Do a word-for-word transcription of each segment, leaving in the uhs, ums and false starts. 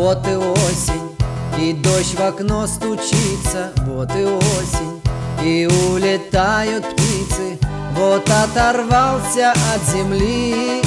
Вот и осень, и дождь в окно стучится. Вот и осень, и улетают птицы. Вот оторвался от земли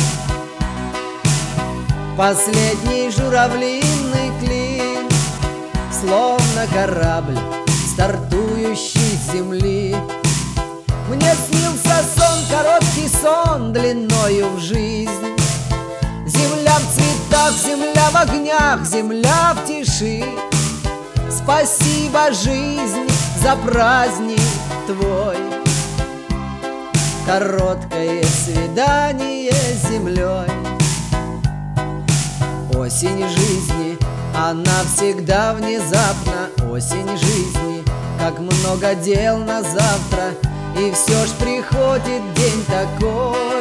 последний журавлиный клин, словно корабль, стартующий с земли. Мне снился сон, короткий сон, длиною в жизнь. Земля в цветах, земля в огнях, земля в тиши. Спасибо, жизнь, за праздник твой. Короткое свидание с землей. Осень жизни, она всегда внезапна. Осень жизни, как много дел на завтра. И все ж приходит день такой,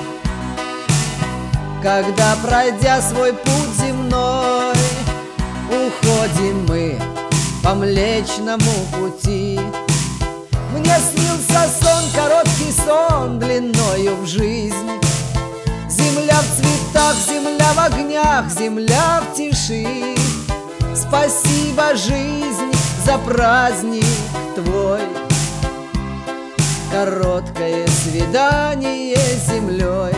когда, пройдя свой путь земной, уходим мы по Млечному пути. Мне снился сон, короткий сон, длиною в жизнь. Земля в цветах, земля в огнях, земля в тиши. Спасибо, жизнь, за праздник твой. Короткое свидание с землей.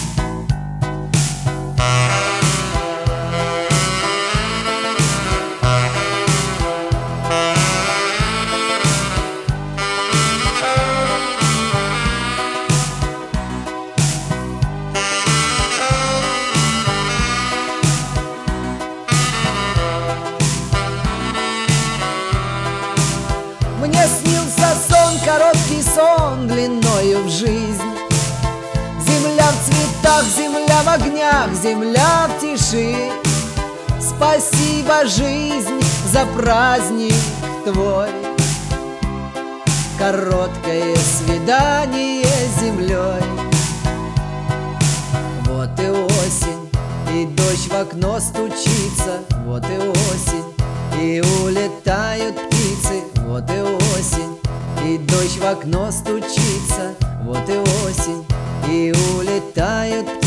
Мне снился сон, короткий сон, длиною в жизнь. Земля в цветах, земля в огнях, земля в тиши. Спасибо, жизнь, за праздник твой. Короткое свидание с землей. Вот и осень, и дождь в окно стучится. Вот и осень, и улетают птицы. Вот и осень, и дождь в окно стучится. Вот и осень, и улетают птицы.